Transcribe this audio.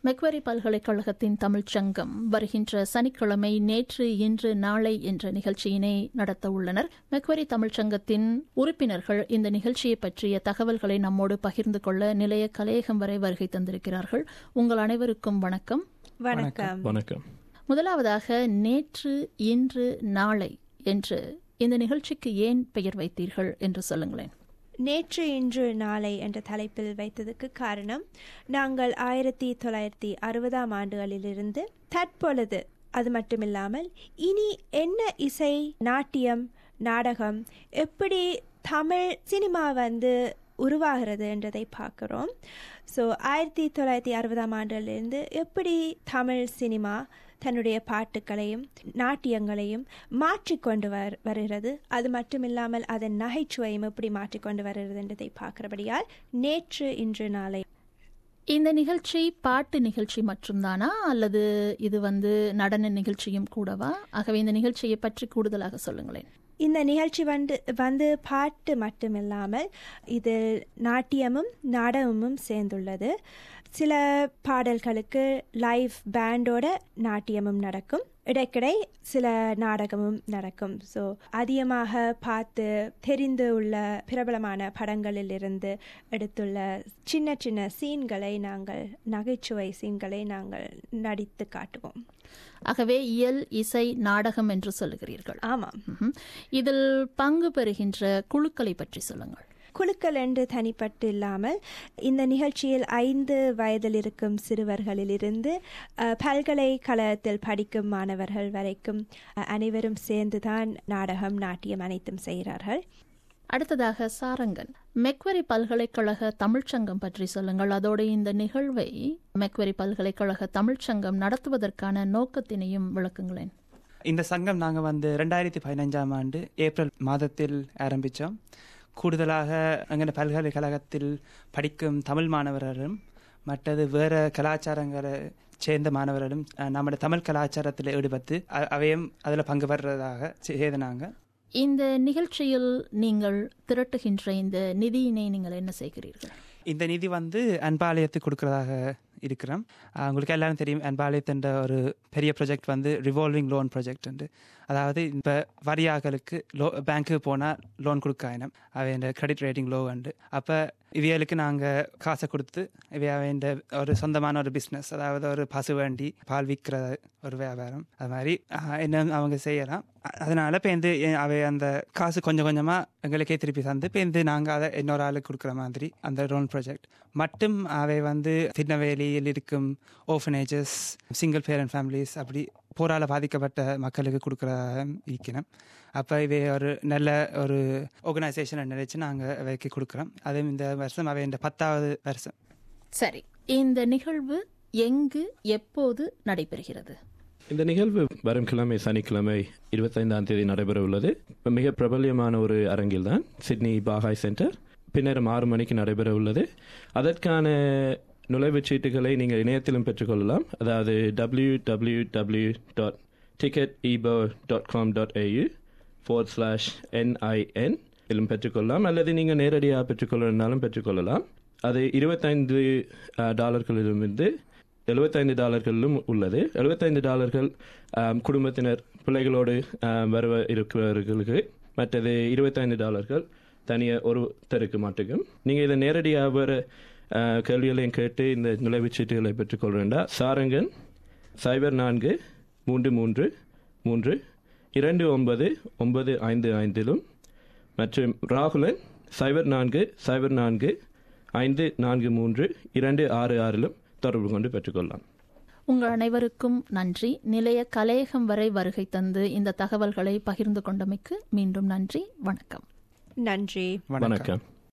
மெக்வரி பல்கலைக்கழகத்தின் தமிழ்ச்சங்கம் வருகின்ற சனிக்கிழமை நேற்று இன்று நாளை என்ற நிகழ்ச்சியினை நடத்த உள்ளனர். மெக்வரி தமிழ்ச்சங்கத்தின் உறுப்பினர்கள் இந்த நிகழ்ச்சியை பற்றிய தகவல்களை நம்மோடு பகிர்ந்து கொள்ள நிலைய கலையகம் வரை வருகை தந்திருக்கிறார்கள். உங்கள் அனைவருக்கும் வணக்கம். வணக்கம். வணக்கம். முதலாவதாக நேற்று இன்று நாளை என்று இந்த நிகழ்ச்சிக்கு ஏன் பெயர் வைத்தீர்கள் என்று சொல்லுங்களேன். நேற்று இன்று நாளை என்ற தலைப்பில் வைத்ததுக்கு காரணம், நாங்கள் 1960ஆம் ஆண்டுகளிலிருந்து தற்பொழுது அது மட்டுமில்லாமல் இனி என்ன இசை, நாட்டியம், நாடகம், எப்படி தமிழ் சினிமா உருவாகிறது என்றதை பார்க்குறோம். ஸோ 1960ஆம் ஆண்டிலிருந்து எப்படி தமிழ் சினிமா தன்னுடைய பாட்டுக்களையும் நாட்டியங்களையும் மாற்றிக்கொண்டு வருகிறது, அது மட்டுமில்லாமல் அதன் நகைச்சுவையும் எப்படி மாற்றிக்கொண்டு வருகிறது என்றதை பார்க்கிறபடியால் நேற்று இன்று நாளை. இந்த நிகழ்ச்சி பாட்டு நிகழ்ச்சி மட்டும்தானா அல்லது இது நடன நிகழ்ச்சியும் கூடவா? ஆகவே இந்த நிகழ்ச்சியை பற்றி கூடுதலாக சொல்லுங்களேன். இந்த நிகழ்ச்சி பாட்டு மட்டுமில்லாமல் இதில் நாட்டியமும் நாடகமும் சேர்ந்துள்ளது. சில பாடல்களுக்கு லைவ் பேண்டோட நாட்டியமும் நடக்கும், இடைக்கிடை சில நாடகமும் நடக்கும். ஸோ அதிகமாக பார்த்து தெரிந்து உள்ள பிரபலமான படங்களில் இருந்து எடுத்துள்ள சின்ன சின்ன சீன்களை நகைச்சுவை சீன்களை நாங்கள் நடித்து காட்டுவோம். ஆகவே இயல், இசை, நாடகம் என்று சொல்லுகிறீர்கள். ஆமாம். இதில் பங்கு பெறுகின்ற குழுக்களை பற்றி சொல்லுங்கள். குழுக்கள் என்று தனிப்பட்டு இல்லாமல் இந்த நிகழ்ச்சியில் 5 வயதில் இருக்கும் சிறுவர்களிலிருந்து பல்கலைக்கழகத்தில் படிக்கும் மாணவர்கள் வரைக்கும் அனைவரும் சேர்ந்துதான் நாடகம், நாட்டியம் அனைத்தும் செய்கிறார்கள். அடுத்ததாக சாரங்கன், மெக்வரி பல்கலைக்கழக தமிழ்ச்சங்கம் பற்றி சொல்லுங்கள். அதோடு இந்த நிகழ்வை மெக்வரி பல்கலைக்கழக தமிழ்ச்சங்கம் நடத்துவதற்கான நோக்கத்தினையும் விளக்குங்களேன். இந்த சங்கம் நாங்கள் 2015ஆம் ஆண்டு ஏப்ரல் மாதத்தில் ஆரம்பித்தோம். கூடுதலாக எங்கள் பல்கலைக்கழகத்தில் படிக்கும் தமிழ் மாணவர்களும் மற்றது வேறு கலாச்சாரங்களை சேர்ந்த மாணவர்களும் நம்முடைய தமிழ் கலாச்சாரத்தில் ஈடுபட்டு அவையும் அதில் பங்கு பெறுறதாக செய்தனாங்க. இந்த நிகழ்ச்சியில் நீங்கள் திரட்டுகின்ற இந்த நிதியினை நீங்கள் என்ன செய்கிறீர்கள்? இந்த நிதி அன்பாலயத்துக்கு கொடுக்கறதாக இருக்கிறோம். உங்களுக்கு எல்லாரும் தெரியும், அன்பாலயத்தின்ற ஒரு பெரிய ப்ராஜெக்ட் ரிவால்விங் லோன் ப்ராஜெக்ட். அதாவது இப்போ வரியாக்களுக்கு பேங்க்கு போனால் லோன் கொடுக்காயினம், அவைய கிரெடிட் ரேட்டிங் லோ உண்டு. அப்போ இவைகளுக்கு நாங்கள் காசை கொடுத்து இவைய ஒரு சொந்தமான ஒரு பிஸ்னஸ், அதாவது ஒரு பசு வண்டி பால் விற்கிற ஒரு வியாபாரம், அது மாதிரி என்ன அவங்க செய்யலாம். அதனால பேருந்து அவை அந்த காசு கொஞ்சம் கொஞ்சமாக எங்களுக்கே திருப்பி தந்து பேருந்து நாங்கள் அதை இன்னொரு ஆளுக்கு கொடுக்குற மாதிரி அந்த லோன் ப்ராஜெக்ட் மட்டும் அவை திருநெல்வேலியில் இருக்கும் ஓஃபனேஜஸ், சிங்கிள் பேரண்ட் ஃபேமிலிஸ், அப்படி போரால் பாதிக்கப்பட்ட மக்களுக்கு கொடுக்குறதாக இருக்கணும். அப்போ இவை ஒரு நல்ல ஒரு ஆர்கனைசேஷனை நினைச்சு நாங்கள் அவைக்கு கொடுக்குறோம். அதுவும் இந்த வருஷம் அவை 10வது வருஷம். சரி, இந்த நிகழ்வு எங்கு எப்போது நடைபெறுகிறது? இந்த நிகழ்வு வரும் கிழமை சனிக்கிழமை 25ஆம் தேதி நடைபெற உள்ளது. மிக பிரபல்யமான ஒரு அரங்கில் தான், சிட்னி பாகாய் சென்டர். பின்னர் 6 மணிக்கு நடைபெற உள்ளது. அதற்கான நுழைவுச் சீட்டுகளை நீங்கள் இணையத்திலும் பெற்றுக்கொள்ளலாம். அதாவது www.ticketebo.com.au/NIN இலும் பெற்றுக்கொள்ளலாம், அல்லது நீங்கள் நேரடியாக பெற்றுக்கொள்ளனாலும் பெற்றுக்கொள்ளலாம். அது $25 $75 உள்ளது. $75 குடும்பத்தினர் பிள்ளைகளோடு இருக்கிறவர்களுக்கு, மற்றது $25 தனியாக ஒருத்தருக்கு மட்டுக்கும். நீங்கள் இதை நேரடியாக வேறு கேள்விகளையும் கேட்டு இந்த நுழைவுச் சீட்டுகளை பெற்றுக்கொள்ள வேண்டாம். சாரங்கன் 0433329955 மற்றும் ராகுலன் 0404543266 தொடர்பு கொண்டு பெற்றுக்கொள்ளலாம். உங்கள் அனைவருக்கும் நன்றி. நிலைய கலையகம் வரை வருகை தந்து இந்த தகவல்களை பகிர்ந்து கொண்டமைக்கு மீண்டும் நன்றி. வணக்கம். நன்றி. வணக்கம்.